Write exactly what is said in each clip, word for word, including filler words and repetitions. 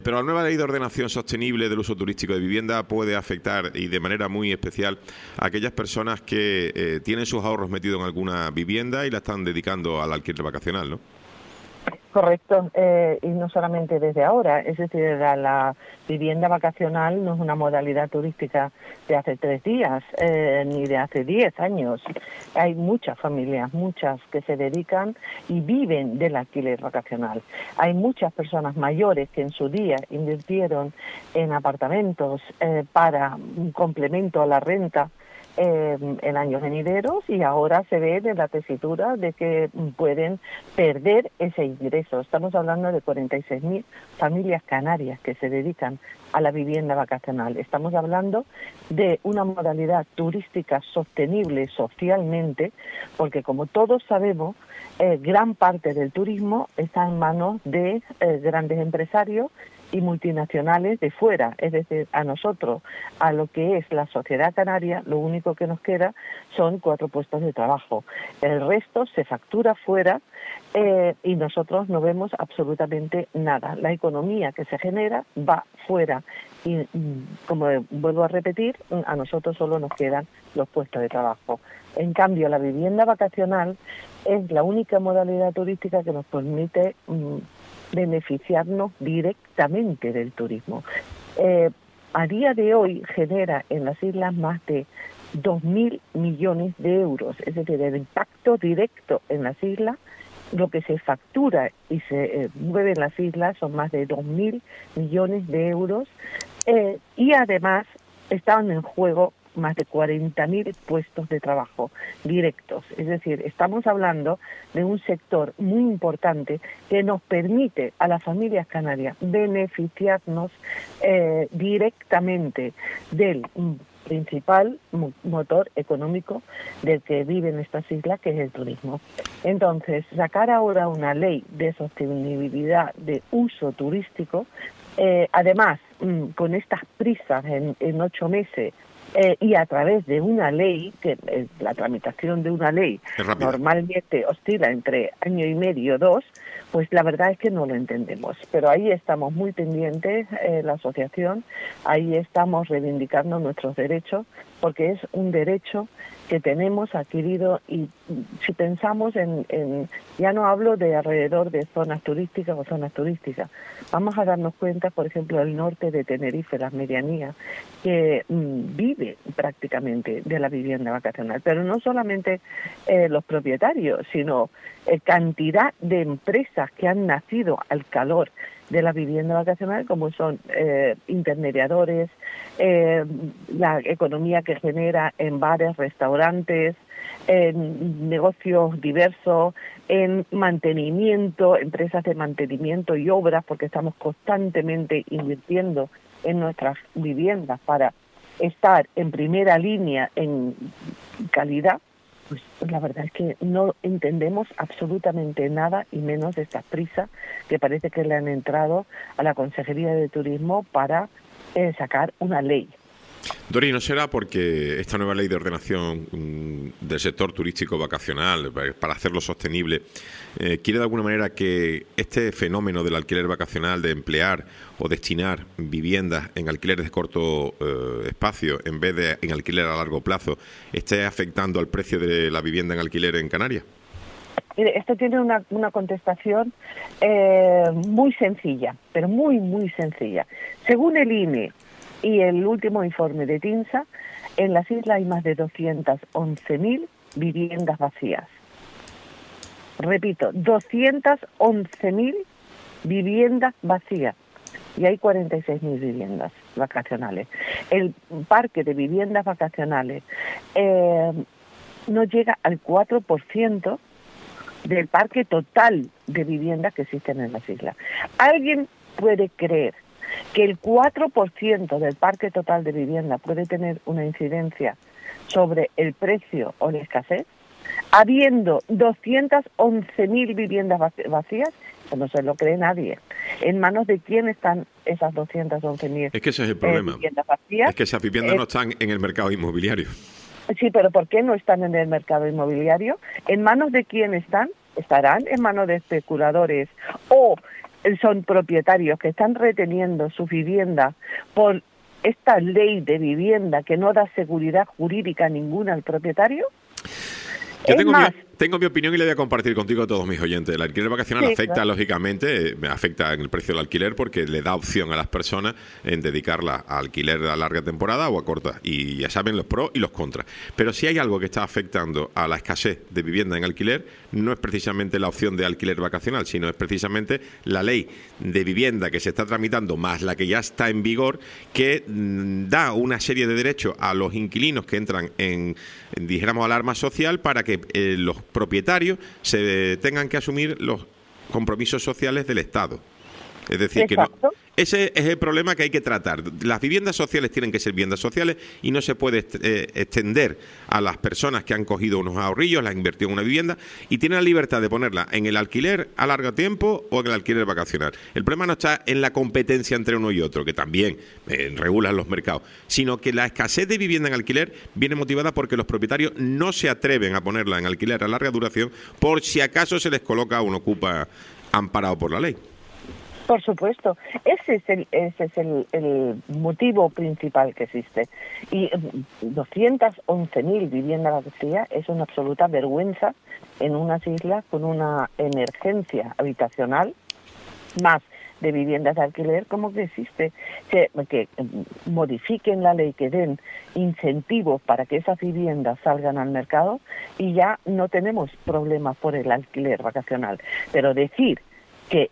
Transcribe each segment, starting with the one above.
Pero la nueva ley de ordenación sostenible del uso turístico de vivienda puede afectar, y de manera muy especial, a aquellas personas que eh, tienen sus ahorros metidos en alguna vivienda y la están dedicando al alquiler vacacional, ¿no? Correcto, eh, y no solamente desde ahora, es decir, la, la vivienda vacacional no es una modalidad turística de hace tres días, eh, ni de hace diez años. Hay muchas familias, muchas que se dedican y viven del alquiler vacacional. Hay muchas personas mayores que en su día invirtieron en apartamentos eh, para un complemento a la renta Eh, en años venideros, y ahora se ve de la tesitura de que pueden perder ese ingreso. Estamos hablando de cuarenta y seis mil familias canarias que se dedican a la vivienda vacacional. Estamos hablando de una modalidad turística sostenible socialmente, porque como todos sabemos, eh, gran parte del turismo está en manos de eh, grandes empresarios y multinacionales de fuera. Es decir, a nosotros, a lo que es la sociedad canaria, lo único que nos queda son cuatro puestos de trabajo. El resto se factura fuera eh, y nosotros no vemos absolutamente nada. La economía que se genera va fuera y, como vuelvo a repetir, a nosotros solo nos quedan los puestos de trabajo. En cambio, la vivienda vacacional es la única modalidad turística que nos permite mmm, beneficiarnos directamente del turismo. Eh, a día de hoy genera en las islas más de dos mil millones de euros, es decir, el impacto directo en las islas, lo que se factura y se eh, mueve en las islas son más de dos mil millones de euros eh, y además están en juego más de cuarenta mil puestos de trabajo directos. Es decir, estamos hablando de un sector muy importante que nos permite a las familias canarias beneficiarnos eh, directamente del principal motor económico del que viven estas islas, que es el turismo. Entonces, sacar ahora una ley de sostenibilidad de uso turístico, eh, además, con estas prisas en, en ocho meses, Eh, y a través de una ley, que eh, la tramitación de una ley normalmente oscila entre año y medio, dos, pues la verdad es que no lo entendemos. Pero ahí estamos muy pendientes, eh, la asociación, ahí estamos reivindicando nuestros derechos, porque es un derecho que tenemos adquirido, y si pensamos en, en, ya no hablo de alrededor de zonas turísticas o zonas turísticas, vamos a darnos cuenta, por ejemplo, el norte de Tenerife, las medianías, que mmm, vive prácticamente de la vivienda vacacional, pero no solamente eh, los propietarios, sino eh, cantidad de empresas que han nacido al calor de la vivienda vacacional, como son eh, intermediadores, eh, la economía que genera en bares, restaurantes, en negocios diversos, en mantenimiento, empresas de mantenimiento y obras, porque estamos constantemente invirtiendo en nuestras viviendas para estar en primera línea en calidad. Pues la verdad es que no entendemos absolutamente nada, y menos esta prisa que parece que le han entrado a la Consejería de Turismo para eh, sacar una ley. Dori, ¿no será porque esta nueva ley de ordenación mmm, del sector turístico vacacional, para hacerlo sostenible, eh, quiere de alguna manera que este fenómeno del alquiler vacacional, de emplear o destinar viviendas en alquileres de corto eh, espacio en vez de en alquiler a largo plazo, esté afectando al precio de la vivienda en alquiler en Canarias? Mire, esto tiene una, una contestación eh, muy sencilla, pero muy, muy sencilla. Según el I N E y el último informe de TINSA, en las islas hay más de doscientas once mil viviendas vacías. Repito, doscientas once mil viviendas vacías, y hay cuarenta y seis mil viviendas vacacionales. El parque de viviendas vacacionales eh, no llega al cuatro por ciento del parque total de viviendas que existen en las islas. ¿Alguien puede creer que el cuatro por ciento del parque total de vivienda puede tener una incidencia sobre el precio o la escasez? Habiendo doscientas once mil viviendas vacías, pues no se lo cree nadie. ¿En manos de quién están esas doscientas once mil es que ese es el problema. Eh, viviendas vacías? Es que esas viviendas eh, no están en el mercado inmobiliario. Sí, pero ¿por qué no están en el mercado inmobiliario? ¿En manos de quién están? Estarán en manos de especuladores o son propietarios que están reteniendo sus viviendas por esta ley de vivienda que no da seguridad jurídica ninguna al propietario. Yo es tengo, más, mi, tengo mi opinión y la voy a compartir contigo a todos mis oyentes. El alquiler vacacional sí, afecta, claro. lógicamente, eh, afecta en el precio del alquiler porque le da opción a las personas en dedicarla a alquiler a larga temporada o a corta. Y ya saben los pros y los contras. Pero si hay algo que está afectando a la escasez de vivienda en alquiler, no es precisamente la opción de alquiler vacacional, sino es precisamente la ley de vivienda que se está tramitando más la que ya está en vigor, que mmm, da una serie de derechos a los inquilinos que entran en, en dijéramos, alarma social para que eh, los propietarios se tengan que asumir los compromisos sociales del Estado. Es decir, Exacto. que no, ese es el problema que hay que tratar. Las viviendas sociales tienen que ser viviendas sociales y no se puede eh, extender a las personas que han cogido unos ahorrillos, las han invertido en una vivienda y tienen la libertad de ponerla en el alquiler a largo tiempo o en el alquiler vacacional. El problema no está en la competencia entre uno y otro, que también eh, regulan los mercados, sino que la escasez de vivienda en alquiler viene motivada porque los propietarios no se atreven a ponerla en alquiler a larga duración por si acaso se les coloca un ocupa amparado por la ley. Por supuesto, ese es el ese es el, el motivo principal que existe. Y doscientas once mil viviendas vacías es una absoluta vergüenza en unas islas con una emergencia habitacional más de viviendas de alquiler como que existe. Que, que modifiquen la ley, que den incentivos para que esas viviendas salgan al mercado y ya no tenemos problemas por el alquiler vacacional. Pero decir que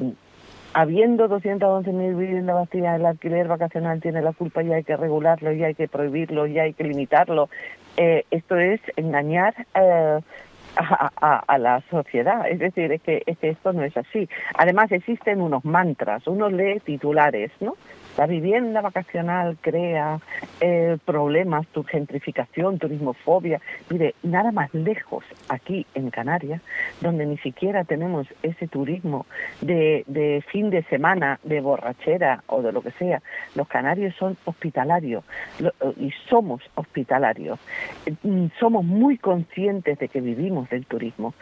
habiendo doscientas once mil viviendas vacías, el alquiler vacacional tiene la culpa y hay que regularlo, y hay que prohibirlo, y hay que limitarlo, eh, esto es engañar eh, a, a, a la sociedad. Es decir, es que, es que esto no es así. Además existen unos mantras, uno lee titulares, ¿no? La vivienda vacacional crea eh, problemas, tu gentrificación, turismofobia. Mire, nada más lejos, aquí en Canarias, donde ni siquiera tenemos ese turismo de, de fin de semana, de borrachera o de lo que sea. Los canarios son hospitalarios lo, y somos hospitalarios. Somos muy conscientes de que vivimos del turismo.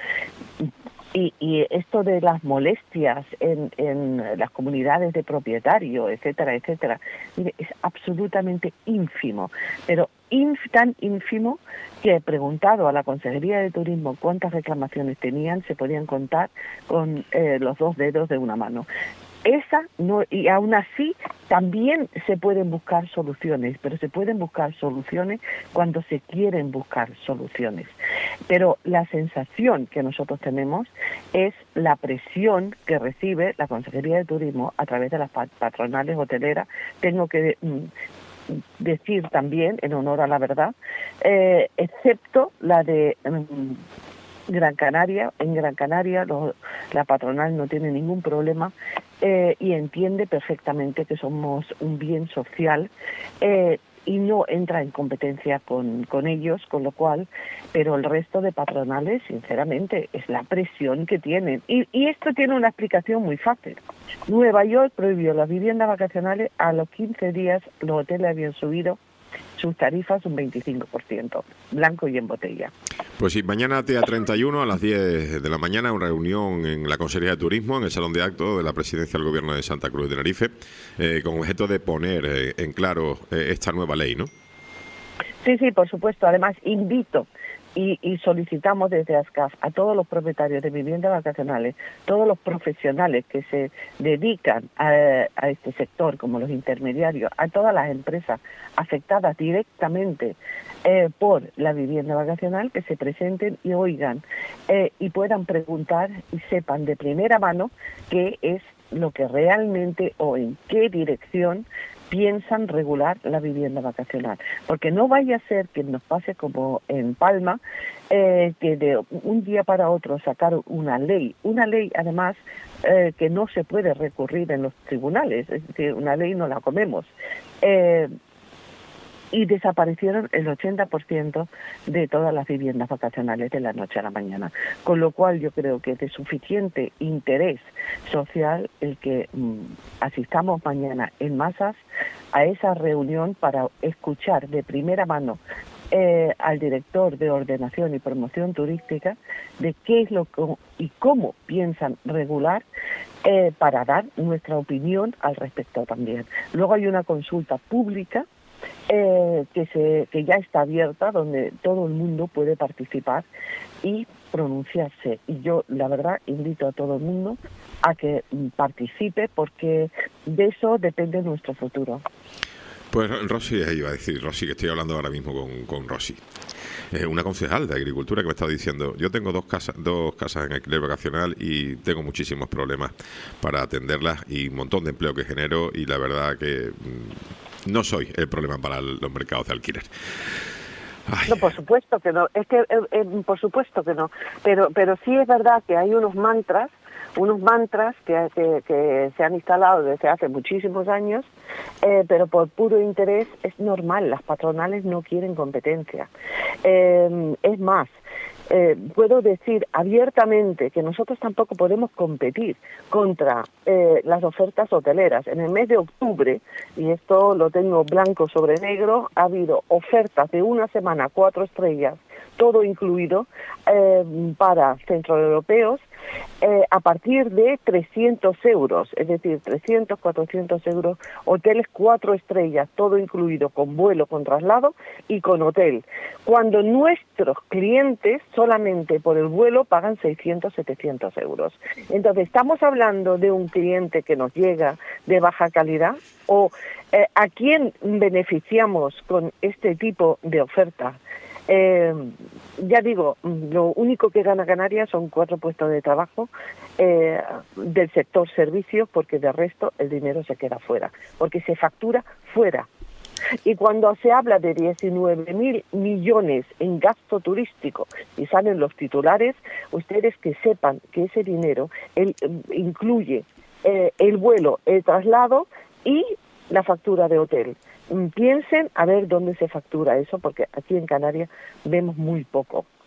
Y, y esto de las molestias en, en las comunidades de propietarios, etcétera, etcétera, mire, es absolutamente ínfimo, pero inf, tan ínfimo que he preguntado a la Consejería de Turismo cuántas reclamaciones tenían, se podían contar con eh, los dos dedos de una mano. Esa no, y aún así también se pueden buscar soluciones, pero se pueden buscar soluciones cuando se quieren buscar soluciones. Pero la sensación que nosotros tenemos es la presión que recibe la Consejería de Turismo a través de las patronales hoteleras. Tengo que mm, decir también, en honor a la verdad, eh, excepto la de mm, Gran Canaria. En Gran Canaria lo, la patronal no tiene ningún problema eh, y entiende perfectamente que somos un bien social eh, y no entra en competencia con, con ellos, con lo cual, pero el resto de patronales, sinceramente, es la presión que tienen. Y, y esto tiene una explicación muy fácil. Nueva York prohibió las viviendas vacacionales, a los quince días los hoteles habían subido sus tarifas un veinticinco por ciento, blanco y en botella. Pues sí, mañana día treinta y uno a las diez de la mañana, una reunión en la Consejería de Turismo, en el Salón de Actos de la Presidencia del Gobierno de Santa Cruz de Tenerife, eh, con objeto de poner eh, en claro eh, esta nueva ley, ¿no? Sí, sí, por supuesto. Además, invito y, y solicitamos desde ASCAF a todos los propietarios de viviendas vacacionales, todos los profesionales que se dedican a, a este sector, como los intermediarios, a todas las empresas afectadas directamente eh, por la vivienda vacacional, que se presenten y oigan eh, y puedan preguntar y sepan de primera mano qué es lo que realmente o en qué dirección piensan regular la vivienda vacacional, porque no vaya a ser que nos pase como en Palma, eh, que de un día para otro sacar una ley, una ley además eh, que no se puede recurrir en los tribunales, es decir, una ley no la comemos, eh, y desaparecieron el ochenta por ciento de todas las viviendas vacacionales de la noche a la mañana. Con lo cual yo creo que es de suficiente interés social el que mmm, asistamos mañana en masas a esa reunión para escuchar de primera mano eh, al director de Ordenación y Promoción Turística de qué es lo que, y cómo piensan regular eh, para dar nuestra opinión al respecto también. Luego hay una consulta pública eh, que, se, que ya está abierta, donde todo el mundo puede participar y pronunciarse. Y yo, la verdad, invito a todo el mundo a que participe, porque de eso depende nuestro futuro. Pues Rosy, iba a decir, Rosy, que estoy hablando ahora mismo con, con Rosy, eh, una concejal de Agricultura que me está diciendo, yo tengo dos casas, dos casas en alquiler vacacional y tengo muchísimos problemas para atenderlas y un montón de empleo que genero, y la verdad que mmm, no soy el problema para los mercados de alquiler. Ay. No, por supuesto que no, es que eh, eh, por supuesto que no, pero pero sí es verdad que hay unos mantras, unos mantras que, que, que se han instalado desde hace muchísimos años, eh, pero por puro interés es normal, las patronales no quieren competencia. Eh, es más, eh, puedo decir abiertamente que nosotros tampoco podemos competir contra eh, las ofertas hoteleras. En el mes de octubre, y esto lo tengo blanco sobre negro, ha habido ofertas de una semana, cuatro estrellas, todo incluido, eh, para centroeuropeos, eh, a partir de trescientos euros, es decir, trescientos, cuatrocientos euros, hoteles cuatro estrellas, todo incluido, con vuelo, con traslado y con hotel, cuando nuestros clientes solamente por el vuelo pagan seiscientos, setecientos euros. Entonces, ¿estamos hablando de un cliente que nos llega de baja calidad? ¿O eh, a quién beneficiamos con este tipo de oferta? Eh, ya digo, lo único que gana Canarias son cuatro puestos de trabajo eh, del sector servicios, porque de resto el dinero se queda fuera, porque se factura fuera. Y cuando se habla de diecinueve mil millones en gasto turístico y salen los titulares, ustedes que sepan que ese dinero el, incluye eh, el vuelo, el traslado y la factura de hotel. Piensen a ver dónde se factura eso, porque aquí en Canarias vemos muy poco.